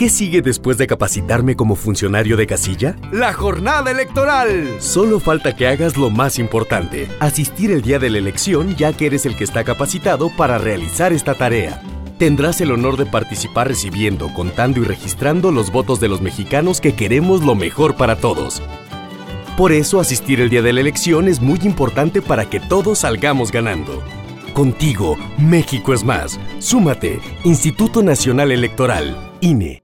¿Qué sigue después de capacitarme como funcionario de casilla? ¡La jornada electoral! Solo falta que hagas lo más importante, asistir el día de la elección, ya que eres el que está capacitado para realizar esta tarea. Tendrás el honor de participar recibiendo, contando y registrando los votos de los mexicanos que queremos lo mejor para todos. Por eso, asistir el día de la elección es muy importante para que todos salgamos ganando. Contigo, México es más. Súmate, Instituto Nacional Electoral, INE.